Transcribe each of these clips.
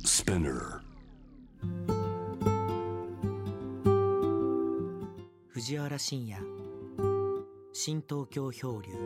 Spinner 藤原信也新東京漂流。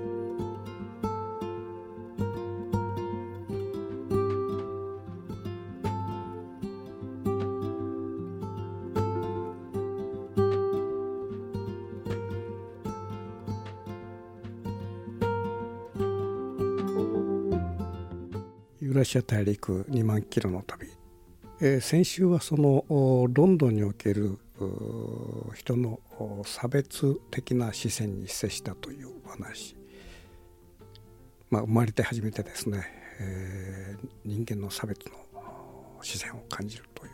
ユーラシア大陸2万キロの旅、先週はそのロンドンにおける人の差別的な視線に接したというお話、生まれて初めてですね、人間の差別の視線を感じるという、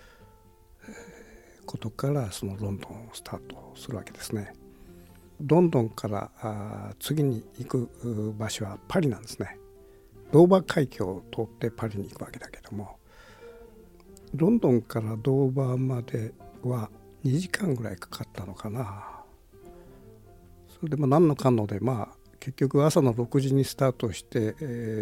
ことからそのロンドンをスタートするわけですね。ロンドンから次に行く場所はパリなんですね。ドーバー海峡を通ってパリに行くわけだけども、ロンドンからドーバーまでは2時間ぐらいかかったのかな。それでも何のかんので結局朝の6時にスタートして、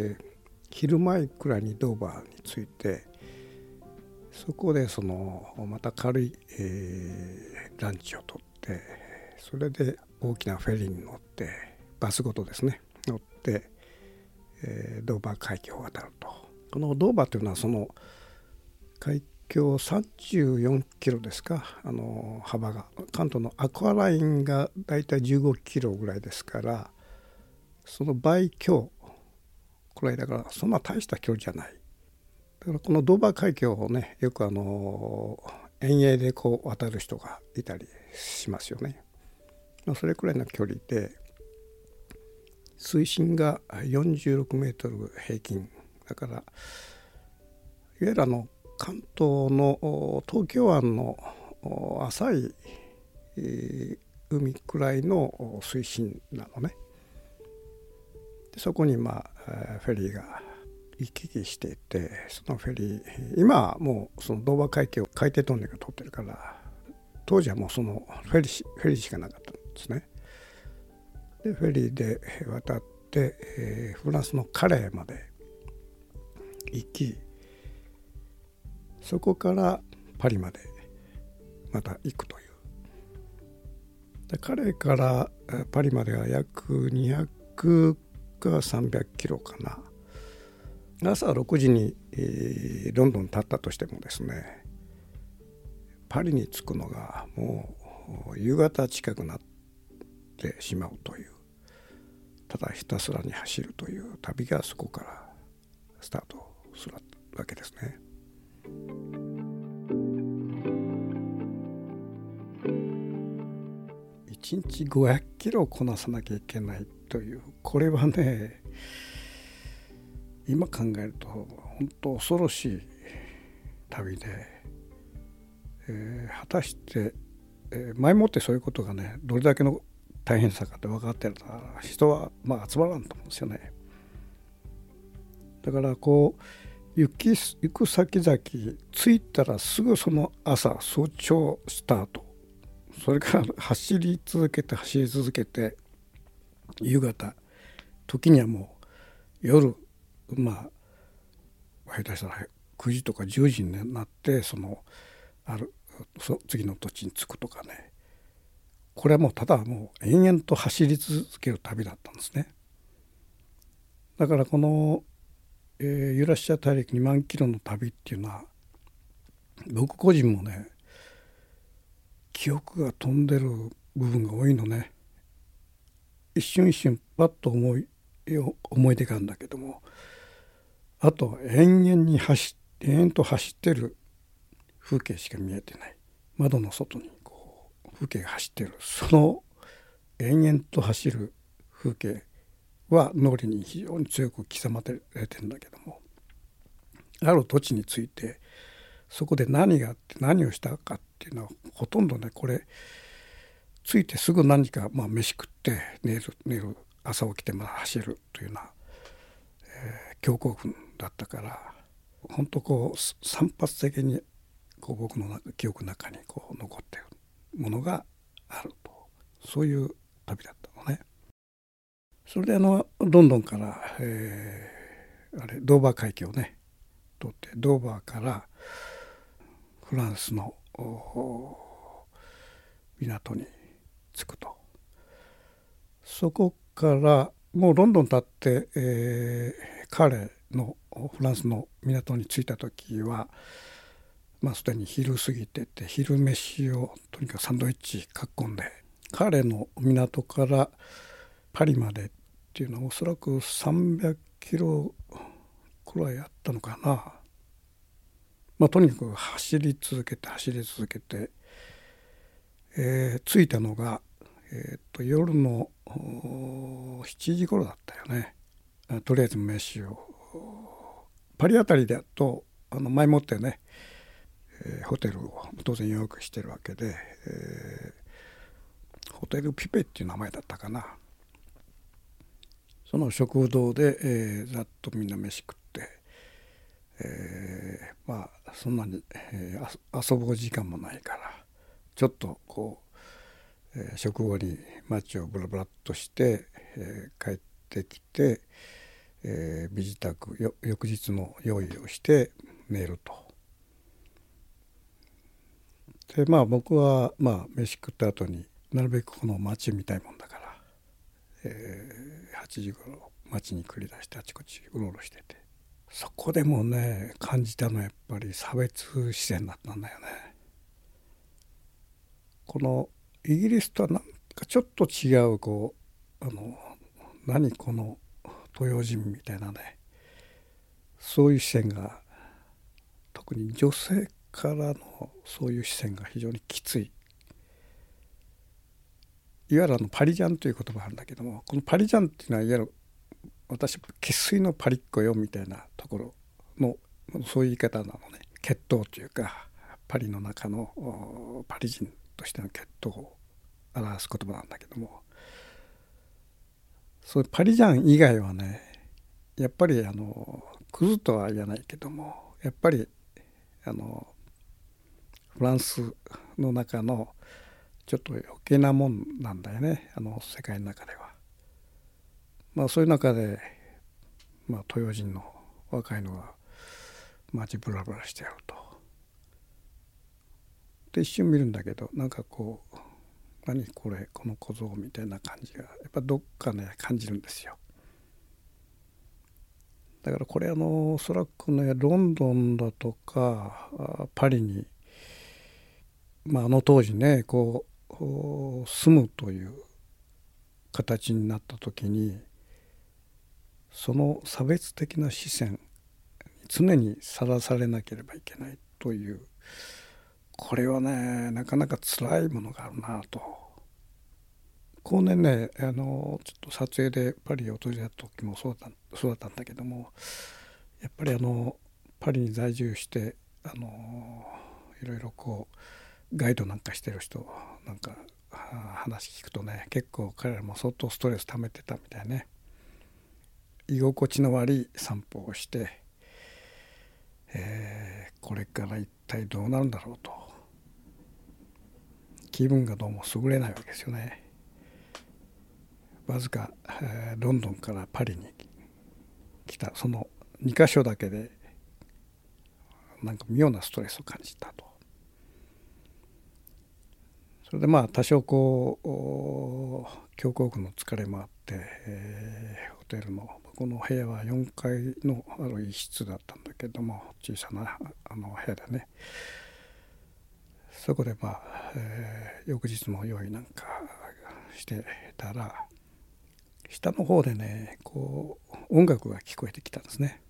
昼前くらいにドーバーに着いて、そこでまた軽い、ランチをとって、それで大きなフェリーに乗ってバスごとですね乗ってドーバー海峡を渡ると。このドーバーというのはその海峡34キロですか、幅が。関東のアクアラインがだいたい15キロぐらいですから、その倍強くらいだから、そんな大した距離じゃない。だからこのドーバー海峡をね、よく遠泳で渡る人がいたりしますよね。それくらいの距離で、水深が46メートル平均だから、いわゆる関東の東京湾の浅い海くらいの水深なのね。でそこにフェリーが行き来していて、そのフェリー、今はもうそのドーバー海峡海底トンネルが通ってるから、当時はもうそのフェリーしかなかったんですね。でフェリーで渡って、フランスのカレーまで行き、そこからパリまでまた行くという。でカレーからパリまでは約200か300キロかな。朝6時に、ロンドンに立ったとしてもですね、パリに着くのがもう夕方近くなってしまうという、ただひたすらに走るという旅がそこからスタートするわけですね。1日500キロこなさなきゃいけないという、これはね、今考えると本当恐ろしい旅で、果たして、前もってそういうことがね、どれだけの大変さかって分かってるなら、人は集まらんと思うんですよね。だから行く先々着いたらすぐその朝早朝スタート、それから走り続けて夕方、時にはもう夜下手したら9時とか10時になって次の土地に着くとかね。これはもうただ延々と走り続ける旅だったんですね。だからこの、ユーラシア大陸2万キロの旅っていうのは、僕個人もね、記憶が飛んでる部分が多いのね。一瞬パッと思い出があるんだけども、あと延々と走ってる風景しか見えてない。窓の外に風景が走ってる、その延々と走る風景は脳裏に非常に強く刻まれてるんだけども、ある土地についてそこで何があって何をしたかっていうのはほとんどね、これ着いてすぐ何か飯食って寝る、朝起きて走るというような、強行軍だったから、本当散発的に僕の記憶の中に残っているものがあると、そういう旅だったのね。それでロンドンから、ドーバー海峡ね通ってドーバーからフランスの港に着くと。そこからもうロンドン立って、カレーのフランスの港に着いた時は、すでに昼過ぎてて、昼飯をとにかくサンドイッチ囲んで、カレーの港からパリまでっていうのはおそらく300キロくらいあったのかな。とにかく走り続けて、着いたのが、夜の7時頃だったよね。とりあえず飯をパリあたりだと前もってね、ホテルを当然予約してるわけで、ホテルピペっていう名前だったかな。その食堂で、ざっとみんな飯食って、そんなに、遊ぶ時間もないからちょっとこう、食後に街をブラブラっとして、帰ってきて、身支度翌日の用意をして寝ると。で僕は飯食った後になるべくこの街見たいもんだから、8時頃街に繰り出してあちこちうろうろしてて、そこでもね感じたのはやっぱり差別視線だったんだよね。このイギリスとはなんかちょっと違う何この東洋人みたいなね、そういう視線が、特に女性からのそういう視線が非常にきつい。いわゆるパリジャンという言葉があるんだけども、このパリジャンっていうのはいわゆる私生粋のパリっ子よみたいなところのそういう言い方なのね。血統というかパリの中のパリ人としての血統を表す言葉なんだけども、そういうパリジャン以外はねやっぱりクズとは言わないけども、やっぱりフランスの中のちょっと余計なもんなんだよね、世界の中では。そういう中で、東洋人の若いのが街ブラブラしてやると。で一瞬見るんだけど、なんかこう何これこの小僧みたいな感じがやっぱどっかね感じるんですよ。だからこれおそらくねロンドンだとかパリに、当時ね住むという形になった時に、その差別的な視線に常にさらされなければいけないという、これはねなかなか辛いものがあるなと。後年ねちょっと撮影でパリを訪れた時もそうだったんだけども、やっぱりパリに在住していろいろガイドなんかしてる人なんか話聞くとね、結構彼らも相当ストレス溜めてたみたいね。居心地の悪い散歩をして、これから一体どうなるんだろうと、気分がどうも優れないわけですよね。わずか、ロンドンからパリに来たその2カ所だけでなんか妙なストレスを感じたと。それで多少強行軍の疲れもあって、ホテルのこの部屋は4階の一室だったんだけども、小さな部屋でね、そこで翌日の用意なんかしてたら、下の方でね音楽が聞こえてきたんですね。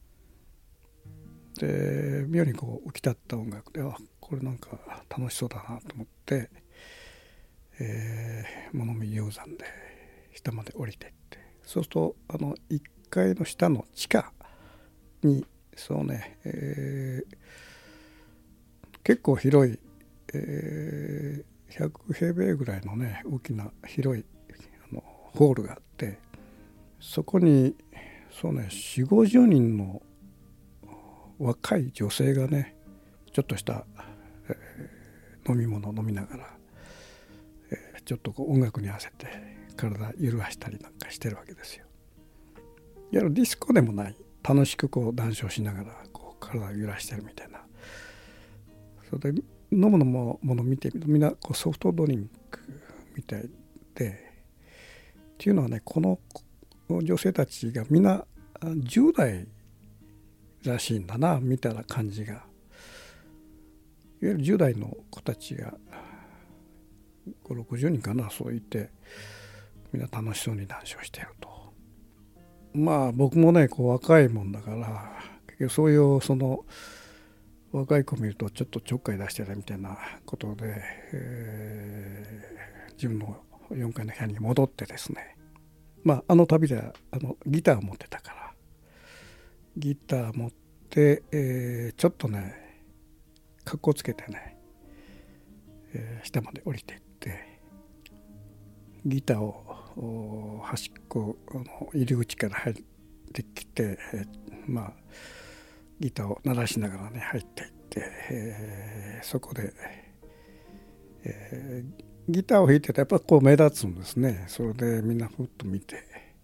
で妙に浮き立った音楽で、これなんか楽しそうだなと思って、物見鷹山で下まで降りていって、そうすると1階の下の地下にそうね、結構広い、100平米ぐらいのね大きな広いホールがあって、そこにそうね4、50人の若い女性がねちょっとした、飲み物を飲みながら、ちょっと音楽に合わせて体揺らしたりなんかしてるわけですよ。いわゆるディスコでもない、楽しく談笑しながら体を揺らしてるみたいな。それで飲むのもの見てみるとみんなこうソフトドリンクみたいで、っていうのはね、この女性たちがみんな10代らしいんだなみたいな感じが、いわゆる10代の子たちが5、60人かな、そう言ってみんな楽しそうに談笑していると。まあ僕もねこう若いもんだから結局そういうその若い子見るとちょっとちょっかい出してるみたいなことで、自分の4階の部屋に戻ってですね、まあ旅ではギターを持ってたからギター持って、ちょっとね格好つけてね、下まで降りていってギターを端っこ入り口から入ってきて、まあギターを鳴らしながらね入っていって、そこで、ギターを弾いててやっぱこう目立つんですね。それでみんなふっと見て、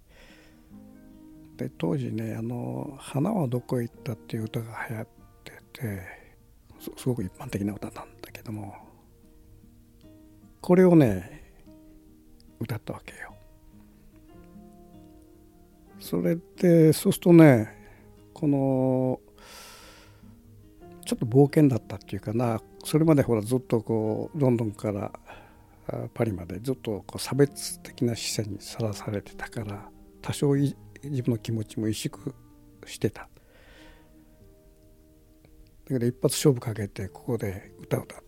で当時ね花はどこへ行ったっていう歌が流行ってて、すごく一般的な歌なんだけども、これをね歌ったわけよ。それでそうするとね、このちょっと冒険だったっていうかな、それまでほらずっとこうロンドンからパリまでずっとこう差別的な視線にさらされてたから、多少自分の気持ちも萎縮してた。だけど一発勝負かけてここで歌を歌って、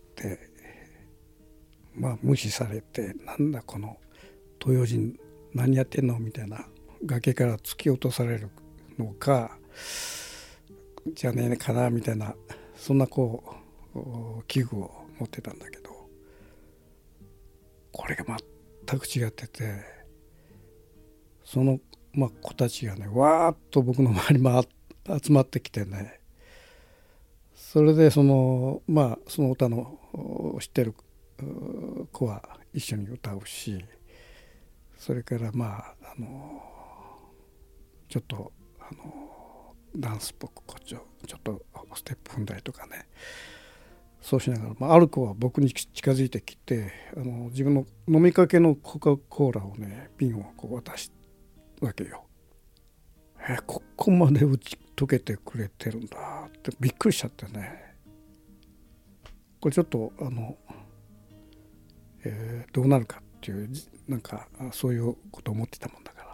まあ無視されて、なんだこの東洋人何やってんのみたいな、崖から突き落とされるのかじゃねえかなみたいな、そんなこう危惧を持ってたんだけど、これが全く違ってて、その、子たちがねわーっと僕の周りに集まってきてね、それでその歌の知ってる子は一緒に歌うし、それからちょっとダンスっぽくちょっとステップ踏んだりとかね、そうしながら、ある子は僕に近づいてきて自分の飲みかけのコカ・コーラをね瓶をこう渡すわけよ。ここまで打ち解けてくれてるんだってびっくりしちゃってね、これちょっとどうなるかっていう、なんかそういうことを思ってたもんだから、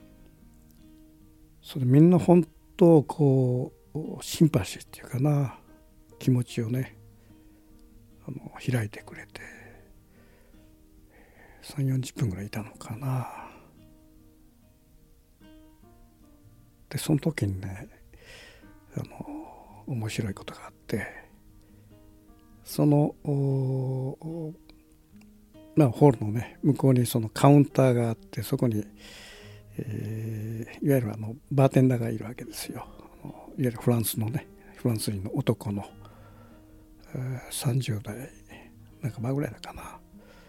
それみんな本当こうシンパシーっていうかな、気持ちをね開いてくれて、3、40分ぐらいいたのかな。でその時にね面白いことがあって、そのホールのね向こうにそのカウンターがあって、そこに、いわゆるバーテンダーがいるわけですよ。いわゆるフランス人の男の、30代半ばぐらいだかな。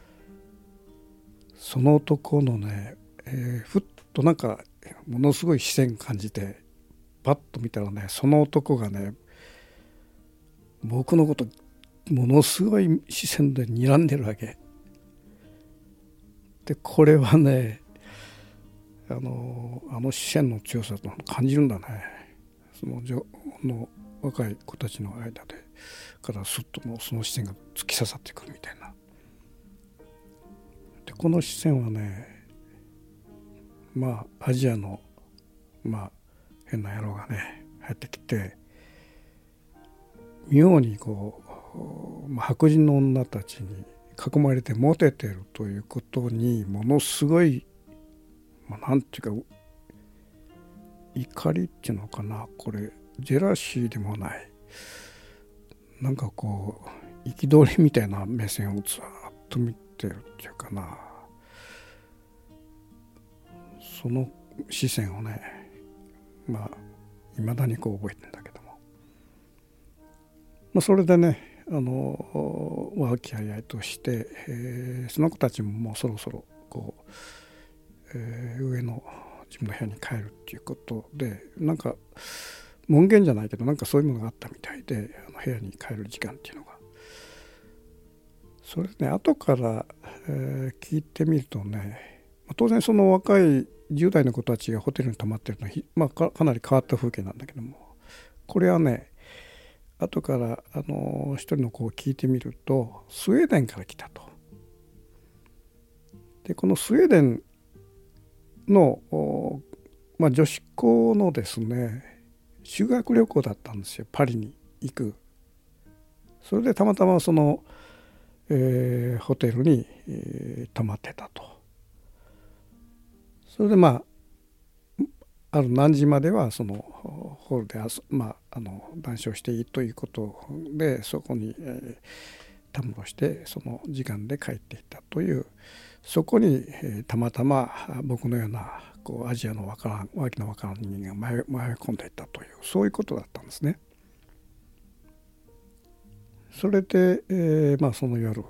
その男のね、ふっとなんかものすごい視線感じてパッと見たらね、その男がね僕のことものすごい視線で睨んでるわけで、これはね視線の強さと感じるんだね。その若い子たちの間でからスッともうその視線が突き刺さってくるみたいな。でこの視線はねアジアの変な野郎がね入ってきて、妙にこう、白人の女たちに囲まれてモテてるということにものすごい、なんていうか怒りっていうのかな、これジェラシーでもない、なんかこう憤りみたいな目線をずっと見てるっていうかな、その視線をね未だにこう覚えてるんだけども、それでね和気あいあいとして、その子たちももうそろそろこう、上の自分の部屋に帰るっていうことで、なんか門限じゃないけどなんかそういうものがあったみたいで、部屋に帰る時間っていうのが。それね後から、聞いてみるとね、当然その若い10代の子たちがホテルに泊まってるのは、かなり変わった風景なんだけども、これはね後から一人の子を聞いてみるとスウェーデンから来たと。でこのスウェーデンの、女子校のですね修学旅行だったんですよ、パリに行く。それでたまたまその、ホテルに、泊まってたと。それである何時まではそのホールで談笑していいということで、そこに、たむろしてその時間で帰っていったという、そこに、たまたま僕のようなアジアのわけのわからん人間が迷い込んでいったという、そういうことだったんですね。それで、その夜、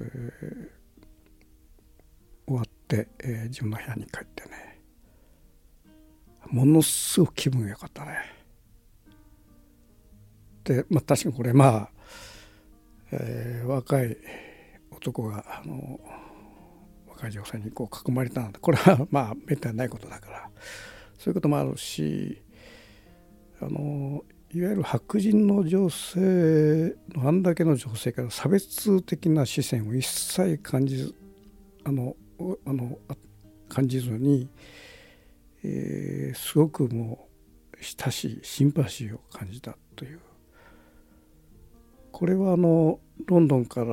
終わって、自分の部屋に帰ってね、ものすごく気分が良かったね。で、確かにこれ若い男が若い女性に囲まれたので、これはめったにないことだから、そういうこともあるし、いわゆる白人の女性のあんだけの女性から差別的な視線を一切感じずに、すごくもう親しいシンパシーを感じたという。これはロンドンから、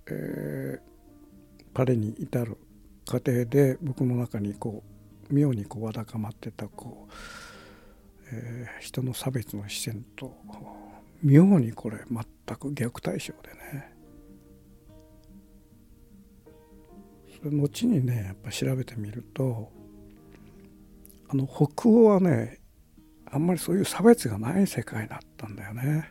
パリに至る過程で僕の中に妙にわだかまってた人の差別の視線と妙にこれ全く逆対称でね、それ後にねやっぱ調べてみると、北欧はねあんまりそういう差別がない世界だったんだよね。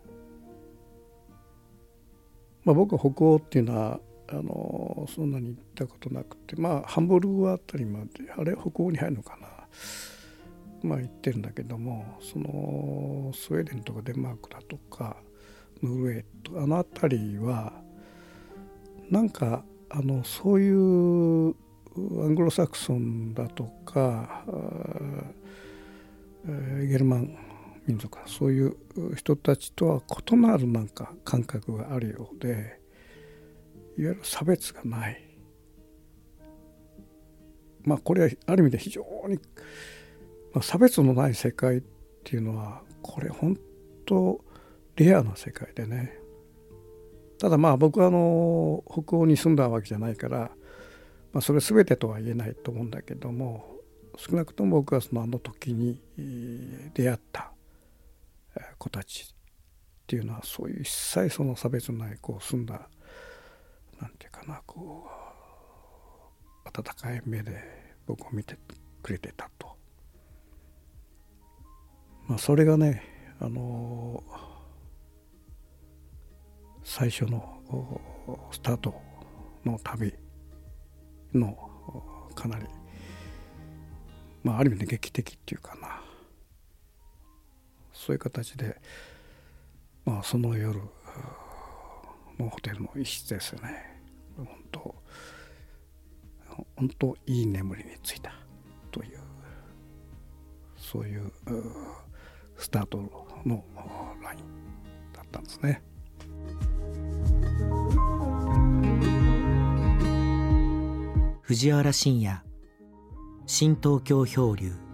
僕は北欧っていうのはそんなに行ったことなくて、ハンブルグあたりまで、あれ北欧に入るのかな、行ってるんだけども、そのスウェーデンとかデンマークだとかノルウェーとかあたりはなんかそういうアングロサクソンだとかゲルマン民族、そういう人たちとは異なるなんか感覚があるようで、いわゆる差別がない、これはある意味で非常に、差別のない世界っていうのはこれ本当レアな世界でね。ただ僕は北欧に住んだわけじゃないから、それ全てとは言えないと思うんだけども、少なくとも僕はあの時に出会った子たちっていうのはそういう一切その差別のない住んだなんていうかな温かい目で僕を見てくれてたと。それがね最初のスタートの旅のかなりある意味で劇的っていうかな、そういう形でその夜のホテルの一室ですよね、本当いい眠りについたという、そういうスタートのラインだったんですね。 藤原信也、新東京漂流。